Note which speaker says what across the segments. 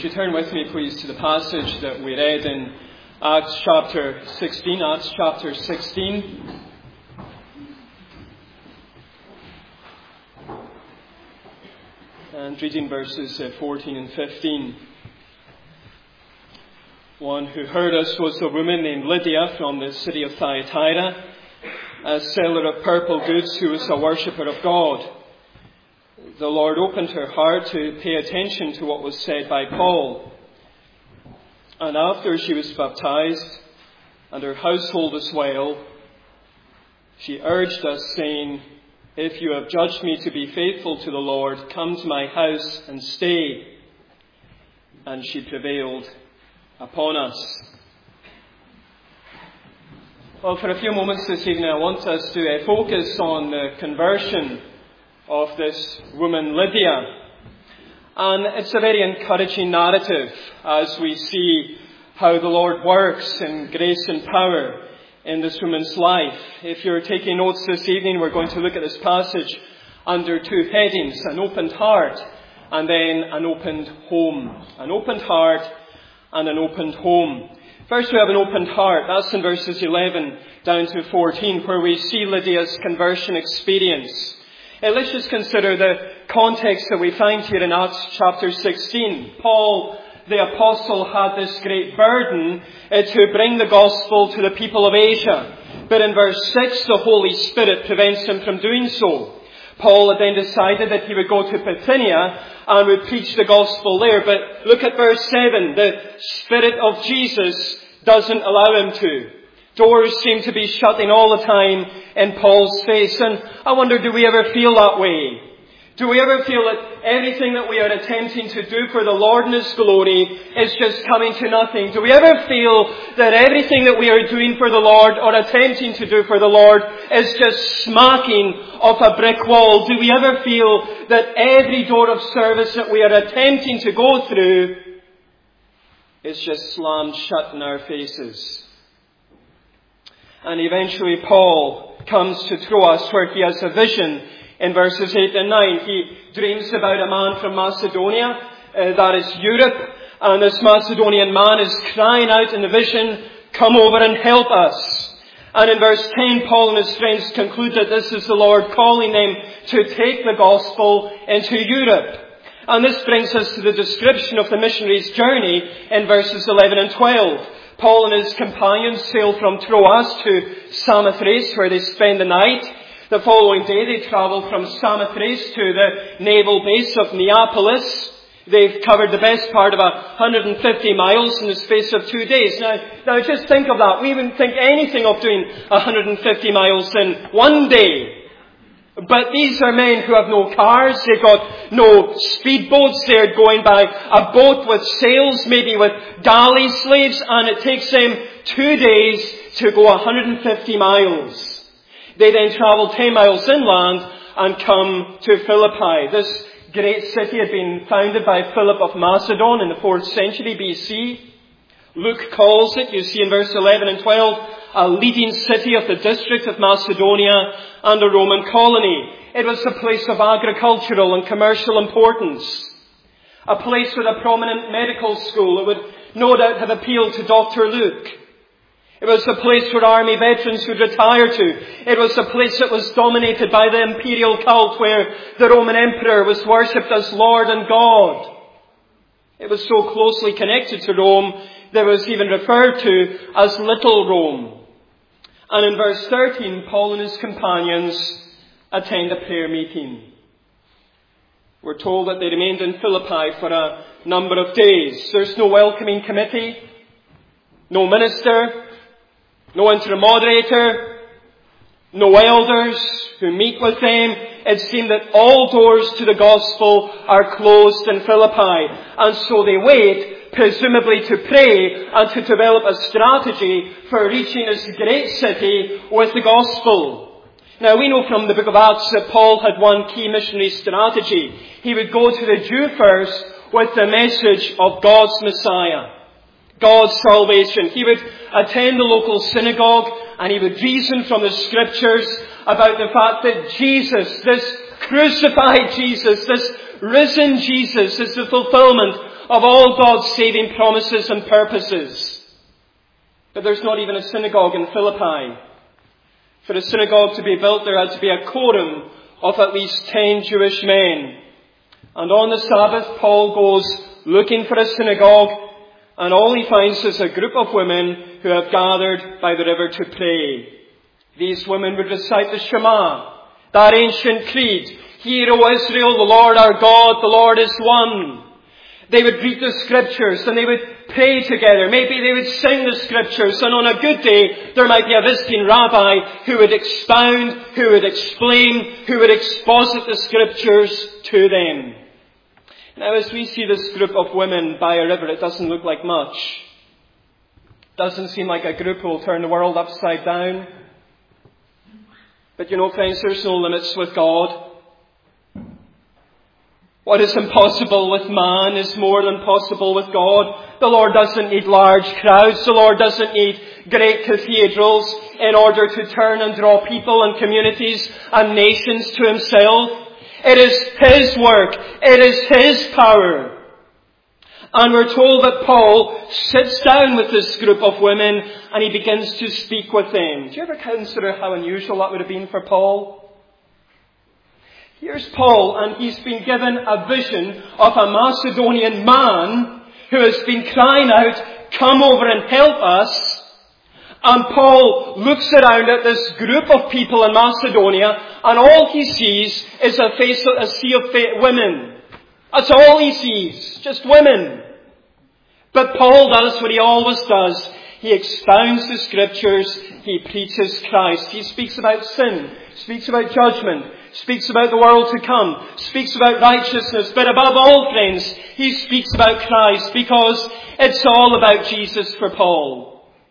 Speaker 1: Would you turn with me, please, to the passage that we read in Acts chapter 16. Acts chapter 16. And reading verses 14 and 15. One who heard us was a woman named Lydia from the city of Thyatira, a seller of purple goods who was a worshipper of God. The Lord opened her heart to pay attention to what was said by Paul. And after she was baptized, and her household as well, she urged us, saying, "If you have judged me to be faithful to the Lord, come to my house and stay." And she prevailed upon us. Well, for a few moments this evening, I want us to focus on the conversion of this woman Lydia. And it's a very encouraging narrative as we see how the Lord works in grace and power in this woman's life. If you're taking notes this evening, we're going to look at this passage under two headings: an opened heart and then an opened home. An opened heart and an opened home. First we have an opened heart. That's in verses 11 down to 14, where we see Lydia's conversion experience. Let's just consider the context that we find here in Acts chapter 16. Paul, the apostle, had this great burden to bring the gospel to the people of Asia. But in verse 6, the Holy Spirit prevents him from doing so. Paul had then decided that he would go to Bithynia and would preach the gospel there. But look at verse 7. The Spirit of Jesus doesn't allow him to. Doors seem to be shutting all the time in Paul's face. And I wonder, do we ever feel that way? Do we ever feel that everything that we are attempting to do for the Lord and His glory is just coming to nothing? Do we ever feel that everything that we are doing for the Lord or attempting to do for the Lord is just smacking off a brick wall? Do we ever feel that every door of service that we are attempting to go through is just slammed shut in our faces? And eventually Paul comes to Troas, where he has a vision in verses 8 and 9. He dreams about a man from Macedonia, that is Europe, and this Macedonian man is crying out in the vision, "Come over and help us." And in verse 10, Paul and his friends conclude that this is the Lord calling them to take the gospel into Europe. And this brings us to the description of the missionary's journey in verses 11 and 12. Paul and his companions sail from Troas to Samothrace, where they spend the night. The following day they travel from Samothrace to the naval base of Neapolis. They've covered the best part of 150 miles in the space of 2 days. Now just think of that. We wouldn't think anything of doing 150 miles in 1 day. But these are men who have no cars, they've got no speedboats, they're going by a boat with sails, maybe with galley slaves, and it takes them 2 days to go 150 miles. They then travel 10 miles inland and come to Philippi. This great city had been founded by Philip of Macedon in the 4th century BC. Luke calls it, you see in verse 11 and 12, a leading city of the district of Macedonia and a Roman colony. It was a place of agricultural and commercial importance. A place with a prominent medical school. It would no doubt have appealed to Dr. Luke. It was a place where army veterans would retire to. It was a place that was dominated by the imperial cult, where the Roman emperor was worshipped as Lord and God. It was so closely connected to Rome that it was even referred to as Little Rome. And in verse 13, Paul and his companions attend a prayer meeting. We're told that they remained in Philippi for a number of days. There's no welcoming committee, no minister, no interim moderator, no elders who meet with them. It seemed that all doors to the gospel are closed in Philippi. And so they wait, presumably to pray and to develop a strategy for reaching this great city with the gospel. Now we know from the book of Acts that Paul had one key missionary strategy. He would go to the Jew first with the message of God's Messiah, God's salvation. He would attend the local synagogue and he would reason from the scriptures about the fact that Jesus, this crucified Jesus, this risen Jesus, is the fulfillment of all God's saving promises and purposes. But there's not even a synagogue in Philippi. For a synagogue to be built, there had to be a quorum of at least 10 Jewish men. And on the Sabbath, Paul goes looking for a synagogue, and all he finds is a group of women who have gathered by the river to pray. These women would recite the Shema, that ancient creed. Hear, O Israel, the Lord our God, the Lord is one. They would read the Scriptures and they would pray together. Maybe they would sing the Scriptures, and on a good day there might be a visiting rabbi who would expound, who would explain, who would exposit the Scriptures to them. Now, as we see this group of women by a river, it doesn't look like much. It doesn't seem like a group who will turn the world upside down. But you know, friends, there's no limits with God. What is impossible with man is more than possible with God. The Lord doesn't need large crowds. The Lord doesn't need great cathedrals in order to turn and draw people and communities and nations to Himself. It is His work. It is His power. And we're told that Paul sits down with this group of women and he begins to speak with them. Do you ever consider how unusual that would have been for Paul? Here's Paul, and he's been given a vision of a Macedonian man who has been crying out, "Come over and help us." And Paul looks around at this group of people in Macedonia, and all he sees is a sea of women. That's all he sees, just women. But Paul does what he always does. He expounds the Scriptures. He preaches Christ. He speaks about sin, speaks about judgment, speaks about the world to come, speaks about righteousness. But above all, friends, he speaks about Christ, because it's all about Jesus for Paul.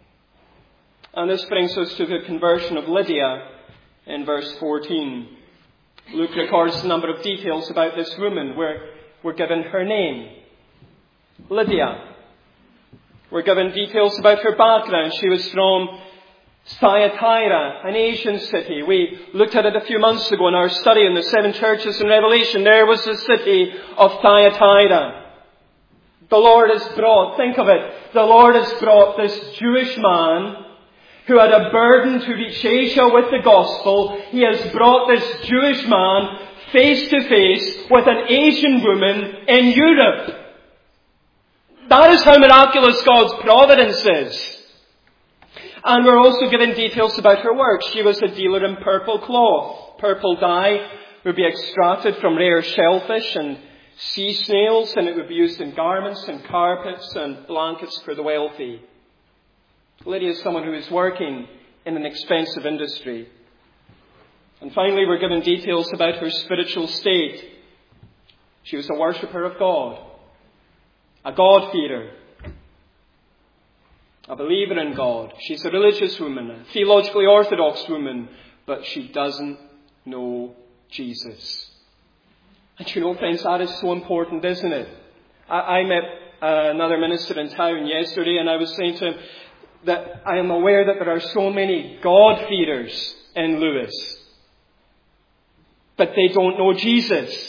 Speaker 1: And this brings us to the conversion of Lydia in verse 14. Luke records a number of details about this woman. We're given her name, Lydia. We're given details about her background. She was from Thyatira, an Asian city. We looked at it a few months ago in our study in the 7 churches in Revelation. There was the city of Thyatira. The Lord has brought, think of it, the Lord has brought this Jewish man who had a burden to reach Asia with the gospel. He has brought this Jewish man face to face with an Asian woman in Europe. That is how miraculous God's providence is. And we're also given details about her work. She was a dealer in purple cloth. Purple dye would be extracted from rare shellfish and sea snails, and it would be used in garments and carpets and blankets for the wealthy. Lydia is someone who is working in an expensive industry. And finally, we're given details about her spiritual state. She was a worshipper of God, a God-fearer, a believer in God. She's a religious woman, a theologically orthodox woman, but she doesn't know Jesus. And you know, friends, that is so important, isn't it? I met another minister in town yesterday, and I was saying to him that I am aware that there are so many God-fearers in Lewis, but they don't know Jesus.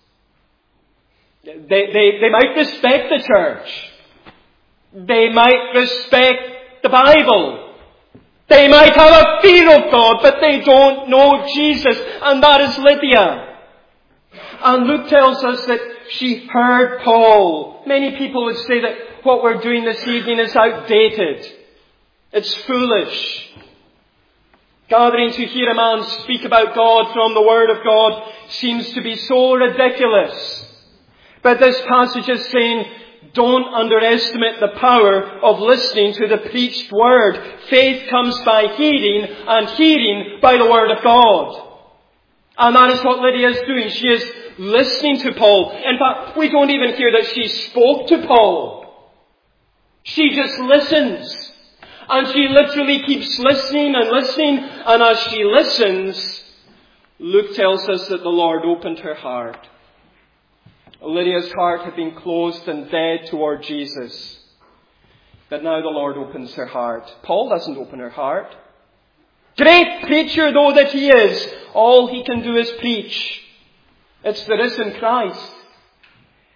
Speaker 1: They might respect the church. They might respect the Bible. They might have a fear of God, but they don't know Jesus. And that is Lydia. And Luke tells us that she heard Paul. Many people would say that what we're doing this evening is outdated. It's foolish. Gathering to hear a man speak about God from the Word of God seems to be so ridiculous. But this passage is saying, don't underestimate the power of listening to the preached Word. Faith comes by hearing, and hearing by the Word of God. And that is what Lydia is doing. She is listening to Paul. In fact, we don't even hear that she spoke to Paul. She just listens. And she literally keeps listening and listening. And as she listens, Luke tells us that the Lord opened her heart. Lydia's heart had been closed and dead toward Jesus. But now the Lord opens her heart. Paul doesn't open her heart. Great preacher though that he is, all he can do is preach. It's the risen Christ.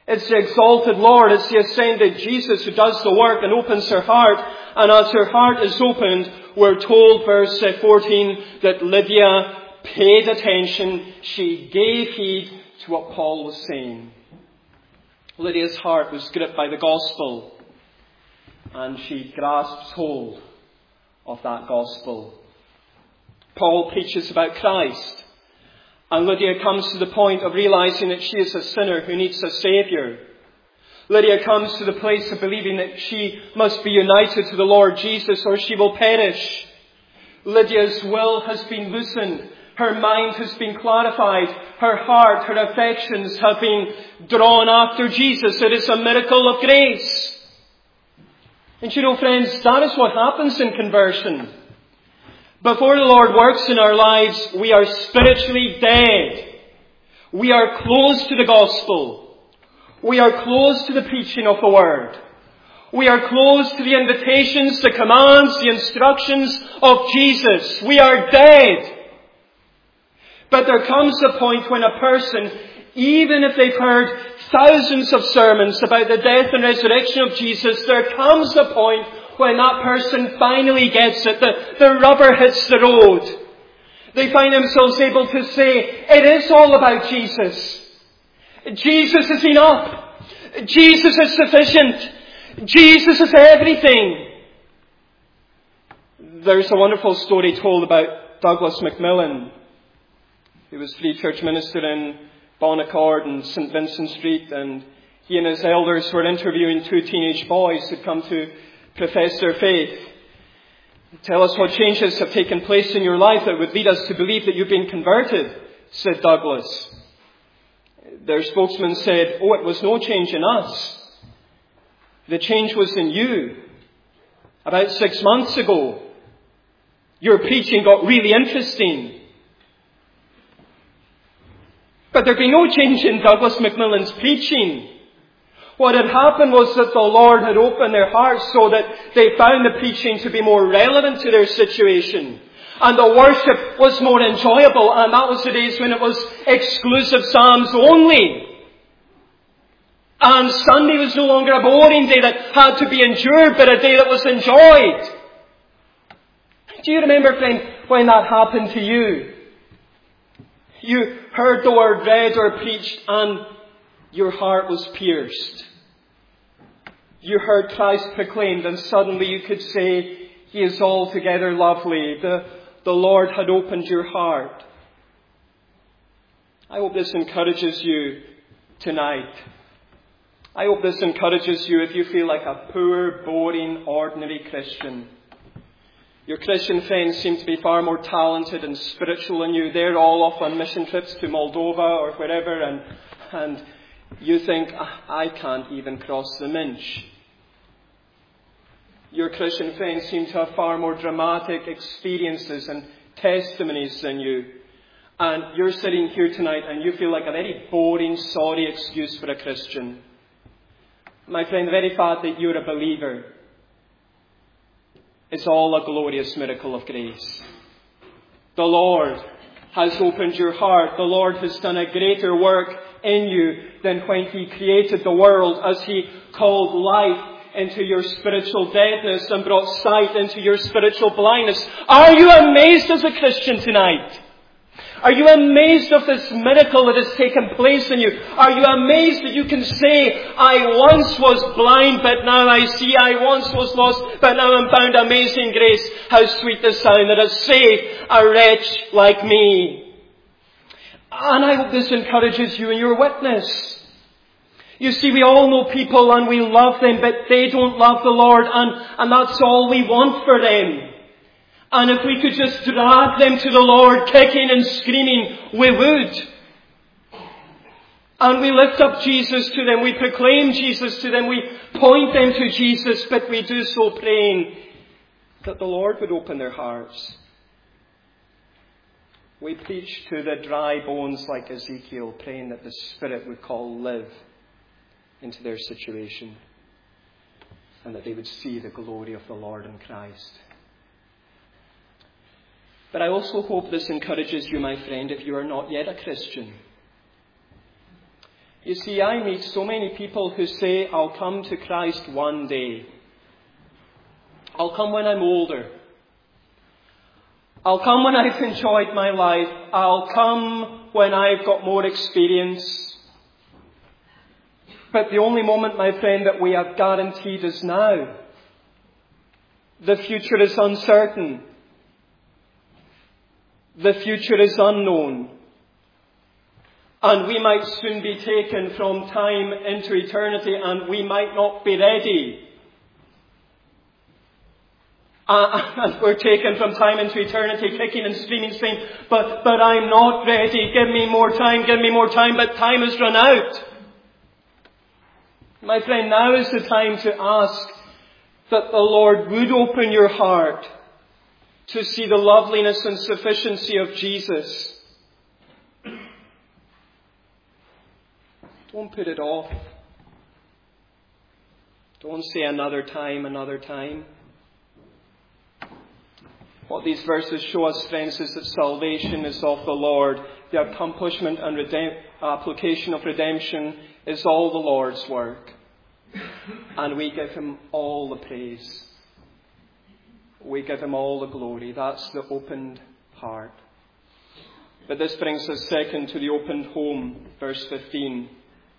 Speaker 1: It's the exalted Lord, it's the ascended Jesus who does the work and opens her heart. And as her heart is opened, we're told, verse 14, that Lydia paid attention. She gave heed to what Paul was saying. Lydia's heart was gripped by the gospel, and she grasps hold of that gospel. Paul preaches about Christ, and Lydia comes to the point of realizing that she is a sinner who needs a Saviour. Lydia comes to the place of believing that she must be united to the Lord Jesus or she will perish. Lydia's will has been loosened. Her mind has been clarified. Her heart, her affections have been drawn after Jesus. It is a miracle of grace. And you know, friends, that is what happens in conversion. Before the Lord works in our lives, we are spiritually dead. We are closed to the gospel. We are closed to the preaching of the word. We are closed to the invitations, the commands, the instructions of Jesus. We are dead. But there comes a point when a person, even if they've heard thousands of sermons about the death and resurrection of Jesus, there comes a point when that person finally gets it. The rubber hits the road. They find themselves able to say, it is all about Jesus. Jesus is enough. Jesus is sufficient. Jesus is everything. There's a wonderful story told about Douglas Macmillan. He was free church minister in Bonaccord and St. Vincent Street, and he and his elders were interviewing two teenage boys who'd come to profess their faith. Tell us what changes have taken place in your life that would lead us to believe that you've been converted, said Douglas. Their spokesman said, it was no change in us. The change was in you. About 6 months ago, your preaching got really interesting. But there'd been no change in Douglas Macmillan's preaching. What had happened was that the Lord had opened their hearts so that they found the preaching to be more relevant to their situation. And the worship was more enjoyable. And that was the days when it was exclusive psalms only. And Sunday was no longer a boring day that had to be endured, but a day that was enjoyed. Do you remember, friend, when that happened to you? You heard the word read or preached and your heart was pierced. You heard Christ proclaimed and suddenly you could say, He is altogether lovely. The Lord had opened your heart. I hope this encourages you tonight. I hope this encourages you if you feel like a poor, boring, ordinary Christian. Your Christian friends seem to be far more talented and spiritual than you. They're all off on mission trips to Moldova or wherever, and you think, I can't even cross the Minch. Your Christian friends seem to have far more dramatic experiences and testimonies than you. And you're sitting here tonight and you feel like a very boring, sorry excuse for a Christian. My friend, the very fact that you're a believer is all a glorious miracle of grace. The Lord has opened your heart. The Lord has done a greater work in you than when He created the world, as He called life into your spiritual deadness and brought sight into your spiritual blindness. Are you amazed as a Christian tonight? Are you amazed of this miracle that has taken place in you? Are you amazed that you can say, I once was blind, but now I see. I once was lost, but now I'm found. Amazing grace. How sweet the sound that has saved a wretch like me. And I hope this encourages you in your witness. You see, we all know people and we love them, but they don't love the Lord, and that's all we want for them. And if we could just drag them to the Lord, kicking and screaming, we would. And we lift up Jesus to them, we proclaim Jesus to them, we point them to Jesus, but we do so praying that the Lord would open their hearts. We preach to the dry bones like Ezekiel, praying that the Spirit would call live into their situation, and that they would see the glory of the Lord in Christ. But I also hope this encourages you, my friend, if you are not yet a Christian. You see, I meet so many people who say, I'll come to Christ one day. I'll come when I'm older. I'll come when I've enjoyed my life. I'll come when I've got more experience. But the only moment, my friend, that we have guaranteed is now. The future is uncertain. The future is unknown. And we might soon be taken from time into eternity, and we might not be ready. And we're taken from time into eternity, kicking and screaming, saying, but I'm not ready. Give me more time, give me more time. But time has run out. My friend, now is the time to ask that the Lord would open your heart to see the loveliness and sufficiency of Jesus. Don't put it off. Don't say another time, another time. What these verses show us, friends, is that salvation is of the Lord. The accomplishment and application of redemption is all the Lord's work. And we give Him all the praise. We give Him all the glory. That's the opened heart. But this brings us second to the opened home, verse 15.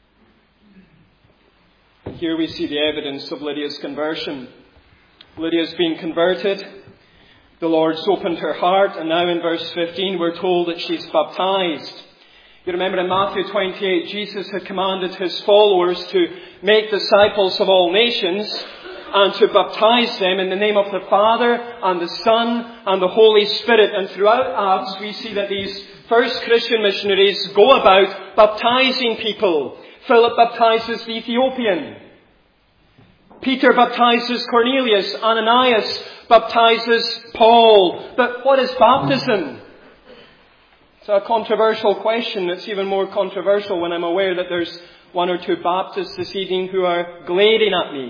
Speaker 1: Here we see the evidence of Lydia's conversion. Lydia's been converted. The Lord's opened her heart. And now in verse 15 we're told that she's baptized. You remember in Matthew 28, Jesus had commanded His followers to make disciples of all nations and to baptize them in the name of the Father and the Son and the Holy Spirit. And throughout Acts we see that these first Christian missionaries go about baptizing people. Philip baptizes the Ethiopian. Peter baptizes Cornelius. Ananias baptizes Paul. But what is baptism? It's a controversial question. It's even more controversial when I'm aware that there's one or two Baptists this evening who are glaring at me.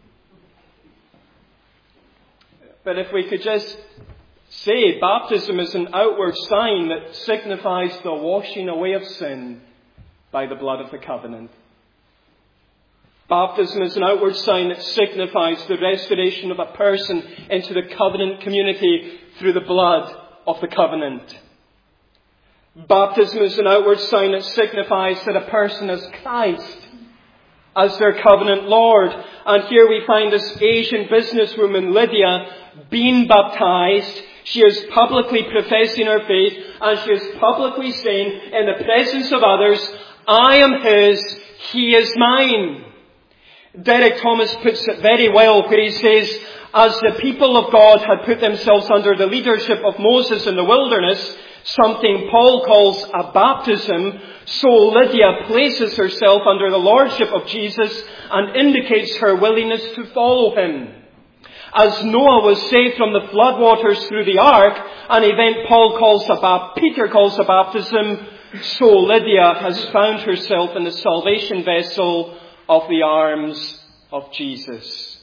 Speaker 1: But if we could just say baptism is an outward sign that signifies the washing away of sin by the blood of the covenant. Baptism is an outward sign that signifies the restoration of a person into the covenant community through the blood of the covenant. Baptism is an outward sign that signifies that a person has Christ as their covenant Lord. And here we find this Asian businesswoman, Lydia, being baptized. She is publicly professing her faith, and she is publicly saying in the presence of others, I am His, He is mine. Derek Thomas puts it very well where he says, as the people of God had put themselves under the leadership of Moses in the wilderness, something Paul calls a baptism, so Lydia places herself under the lordship of Jesus and indicates her willingness to follow Him. As Noah was saved from the floodwaters through the ark, an event Peter calls a baptism, so Lydia has found herself in the salvation vessel of the arms of Jesus.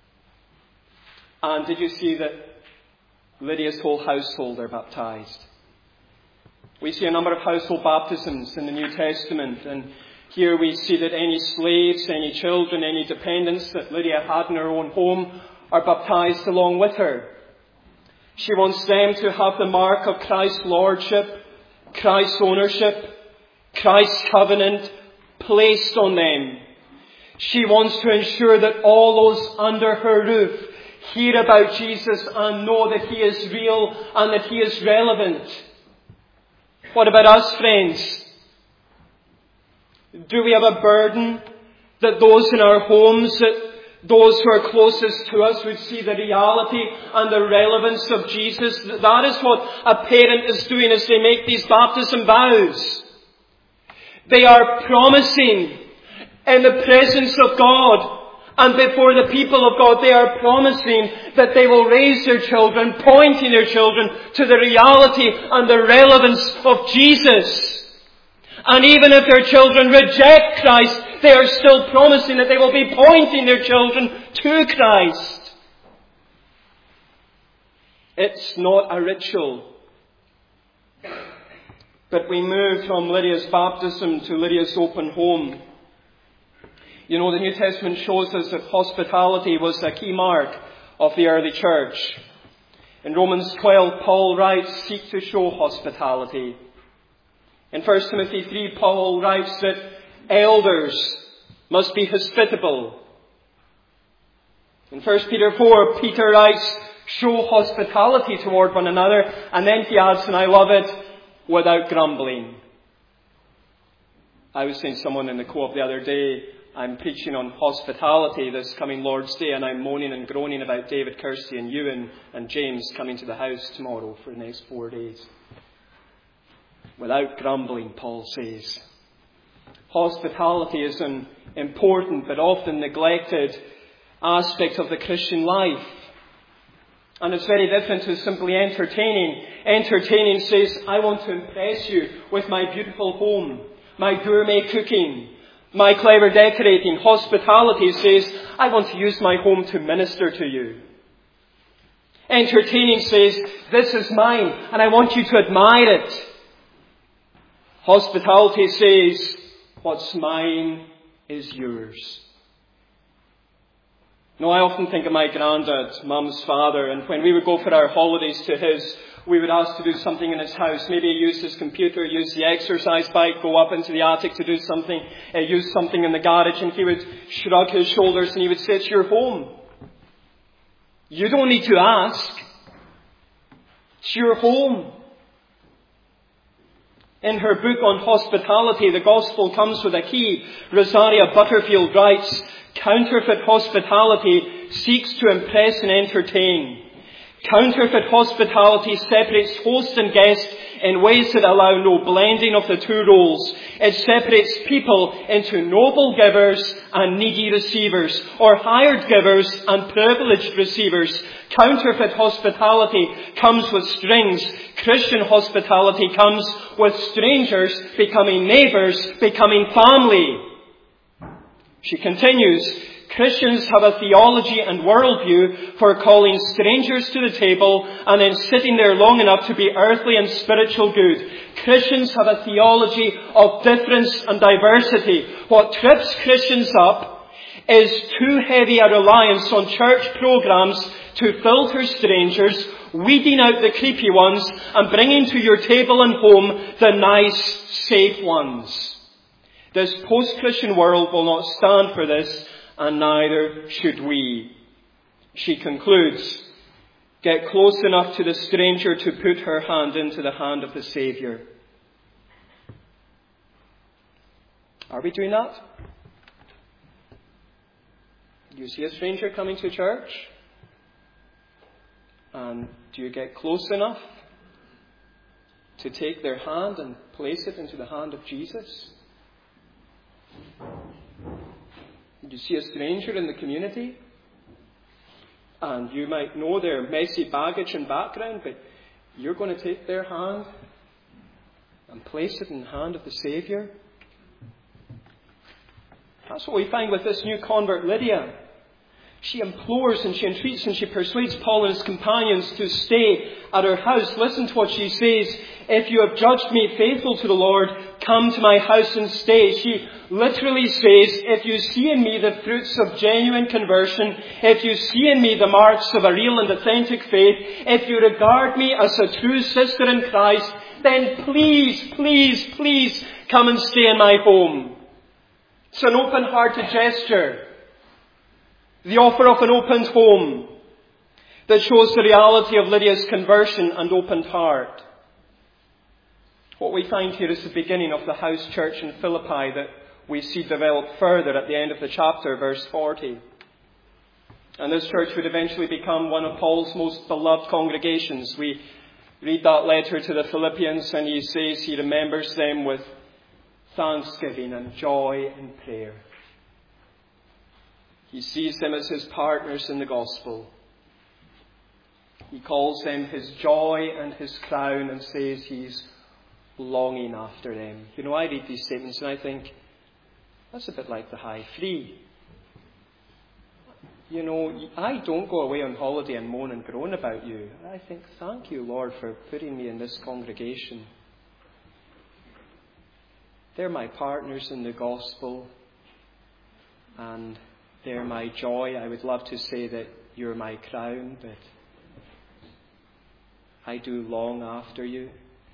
Speaker 1: And did you see that Lydia's whole household are baptized? We see a number of household baptisms in the New Testament, and here we see that any slaves, any children, any dependents that Lydia had in her own home are baptized along with her. She wants them to have the mark of Christ's lordship, Christ's ownership, Christ's covenant placed on them. She wants to ensure that all those under her roof hear about Jesus and know that He is real and that He is relevant. What about us, friends? Do we have a burden that those in our homes, that those who are closest to us would see the reality and the relevance of Jesus? That is what a parent is doing as they make these baptism vows. They are promising in the presence of God and before the people of God, they are promising that they will raise their children, pointing their children to the reality and the relevance of Jesus. And even if their children reject Christ, they are still promising that they will be pointing their children to Christ. It's not a ritual. But we move from Lydia's baptism to Lydia's open home. You know, the New Testament shows us that hospitality was a key mark of the early church. In Romans 12, Paul writes, seek to show hospitality. In 1 Timothy 3, Paul writes that elders must be hospitable. In 1 Peter 4, Peter writes, show hospitality toward one another. And then he adds, and I love it, without grumbling. I was saying to someone in the co-op the other day, I'm preaching on hospitality this coming Lord's Day, and I'm moaning and groaning about David, Kirsty and Ewan and James coming to the house tomorrow for the next 4 days. Without grumbling, Paul says. Hospitality is an important but often neglected aspect of the Christian life. And it's very different to simply entertaining. Entertaining says, I want to impress you with my beautiful home, my gourmet cooking, my clever decorating. Hospitality says, I want to use my home to minister to you. Entertaining says, this is mine and I want you to admire it. Hospitality says, what's mine is yours. Now, I often think of my granddad, Mum's father, and when we would go for our holidays to his, we would ask to do something in his house. Maybe use his computer, use the exercise bike, go up into the attic to do something, use something in the garage, and he would shrug his shoulders and he would say, it's your home. You don't need to ask. It's your home. In her book on hospitality, The Gospel Comes with a Key, Rosaria Butterfield writes, counterfeit hospitality seeks to impress and entertain. Counterfeit hospitality separates host and guest in ways that allow no blending of the two roles. It separates people into noble givers and needy receivers, or hired givers and privileged receivers. Counterfeit hospitality comes with strings. Christian hospitality comes with strangers becoming neighbours, becoming family. She continues, Christians have a theology and worldview for calling strangers to the table and then sitting there long enough to be earthly and spiritual good. Christians have a theology of difference and diversity. What trips Christians up is too heavy a reliance on church programs to filter strangers, weeding out the creepy ones and bringing to your table and home the nice, safe ones. This post-Christian world will not stand for this, and neither should we. She concludes, get close enough to the stranger to put her hand into the hand of the Saviour. Are we doing that? Do you see a stranger coming to church? And do you get close enough to take their hand and place it into the hand of Jesus? You see a stranger in the community, and you might know their messy baggage and background, but you're going to take their hand and place it in the hand of the Saviour. That's what we find with this new convert, Lydia. She implores and she entreats and she persuades Paul and his companions to stay at her house. Listen to what she says. If you have judged me faithful to the Lord, come to my house and stay. She literally says, if you see in me the fruits of genuine conversion, if you see in me the marks of a real and authentic faith, if you regard me as a true sister in Christ, then please, please, please come and stay in my home. It's an open-hearted gesture. The offer of an opened home that shows the reality of Lydia's conversion and opened heart. What we find here is the beginning of the house church in Philippi that we see develop further at the end of the chapter, verse 40. And this church would eventually become one of Paul's most beloved congregations. We read that letter to the Philippians and he says he remembers them with thanksgiving and joy and prayer. He sees them as his partners in the gospel. He calls them his joy and his crown and says he's longing after them. You know, I read these statements and I think, that's a bit like the high flea. You know, I don't go away on holiday and moan and groan about you. I think, thank you, Lord, for putting me in this congregation. They're my partners in the gospel, and they're my joy. I would love to say that you're my crown, but I do long after you.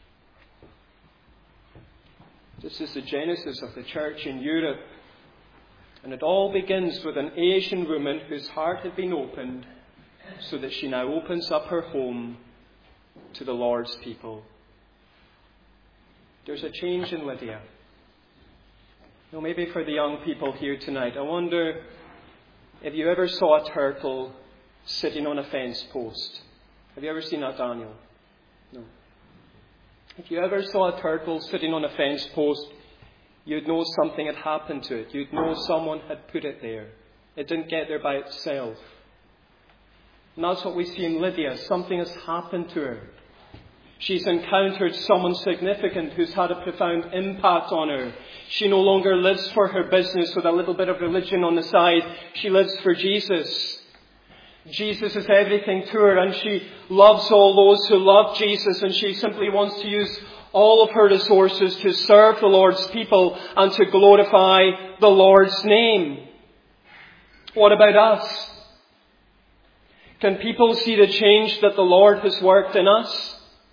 Speaker 1: This is the genesis of the church in Europe. And it all begins with an Asian woman whose heart had been opened so that she now opens up her home to the Lord's people. There's a change in Lydia. Maybe for the young people here tonight, I wonder if you ever saw a turtle sitting on a fence post. Have you ever seen that, Daniel? No. If you ever saw a turtle sitting on a fence post, you'd know something had happened to it. You'd know someone had put it there. It didn't get there by itself. And that's what we see in Lydia. Something has happened to her. She's encountered someone significant who's had a profound impact on her. She no longer lives for her business with a little bit of religion on the side. She lives for Jesus. Jesus is everything to her, and she loves all those who love Jesus, and she simply wants to use all of her resources to serve the Lord's people and to glorify the Lord's name. What about us? Can people see the change that the Lord has worked in us?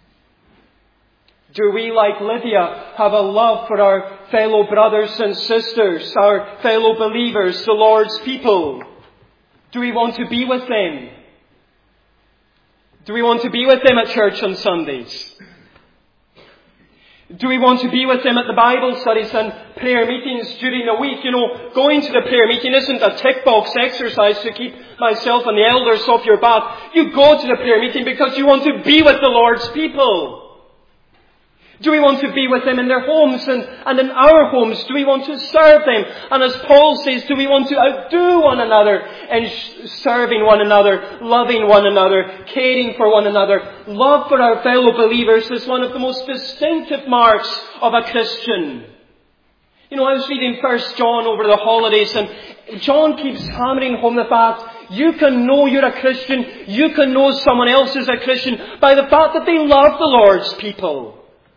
Speaker 1: Do we, like Lydia, have a love for our fellow brothers and sisters, our fellow believers, the Lord's people? Do we want to be with them? Do we want to be with them at church on Sundays? Do we want to be with them at the Bible studies and prayer meetings during the week? Going to the prayer meeting isn't a tick box exercise to keep myself and the elders off your back. You go to the prayer meeting because you want to be with the Lord's people. Do we want to be with them in their homes and in our homes? Do we want to serve them? And as Paul says, do we want to outdo one another in serving one another, loving one another, caring for one another? Love for our fellow believers is one of the most distinctive marks of a Christian. I was reading 1 John over the holidays, and John keeps hammering home the fact you can know you're a Christian, you can know someone else is a Christian by the fact that they love the Lord's people.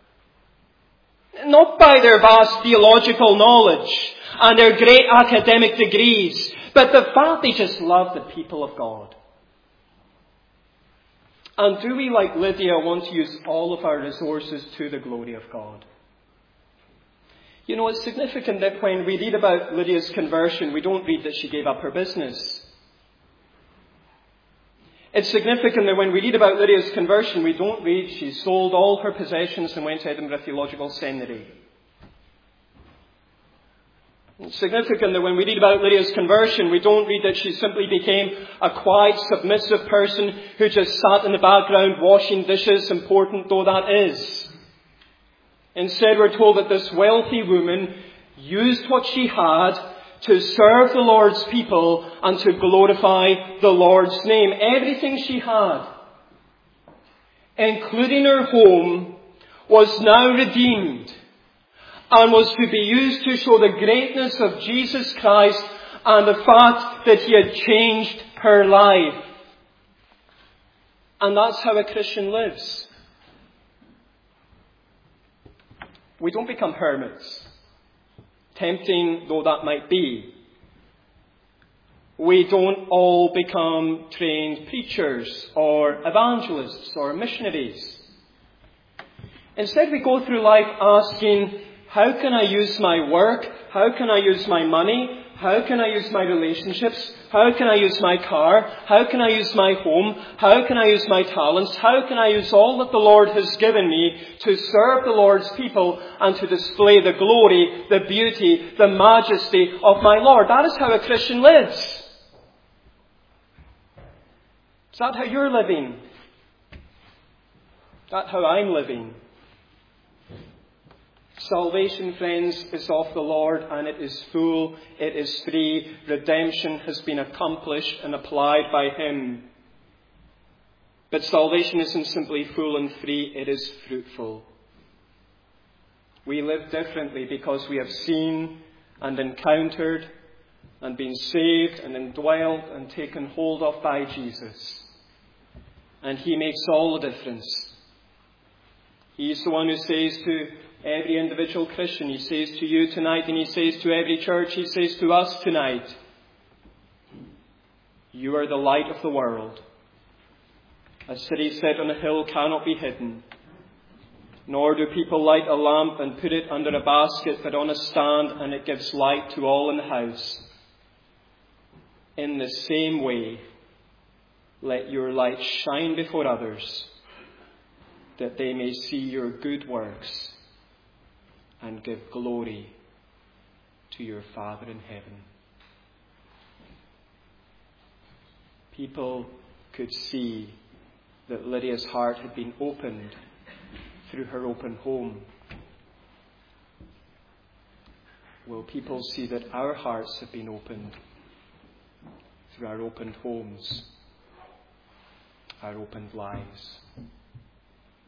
Speaker 1: Not by their vast theological knowledge and their great academic degrees, but the fact they just love the people of God. And do we, like Lydia, want to use all of our resources to the glory of God? It's significant that when we read about Lydia's conversion, we don't read that she gave up her business. It's significant that when we read about Lydia's conversion, we don't read she sold all her possessions and went to Edinburgh Theological Seminary. It's significant that when we read about Lydia's conversion, we don't read that she simply became a quiet, submissive person who just sat in the background washing dishes, important though that is. Instead, we're told that this wealthy woman used what she had to serve the Lord's people and to glorify the Lord's name. Everything she had, including her home, was now redeemed and was to be used to show the greatness of Jesus Christ and the fact that He had changed her life. And that's how a Christian lives. We don't become hermits, tempting though that might be. We don't all become trained preachers or evangelists or missionaries. Instead, we go through life asking, how can I use my work? How can I use my money? How can I use my relationships? How can I use my car? How can I use my home? How can I use my talents? How can I use all that the Lord has given me to serve the Lord's people and to display the glory, the beauty, the majesty of my Lord? That is how a Christian lives. Is that how you're living? Is that how I'm living? Salvation, friends, is of the Lord, and it is full, it is free. Redemption has been accomplished and applied by Him. But salvation isn't simply full and free, it is fruitful. We live differently because we have seen and encountered and been saved and indwelled and taken hold of by Jesus. And He makes all the difference. He is the one who says to every individual Christian. He says to you tonight, and he says to every church, he says to us tonight, you are the light of the world. A city set on a hill cannot be hidden. Nor do people light a lamp and put it under a basket, but on a stand, and it gives light to all in the house. In the same way, let your light shine before others, that they may see your good works and give glory to your Father in heaven. People could see that Lydia's heart had been opened through her open home. Will people see that our hearts have been opened through our opened homes, our opened lives?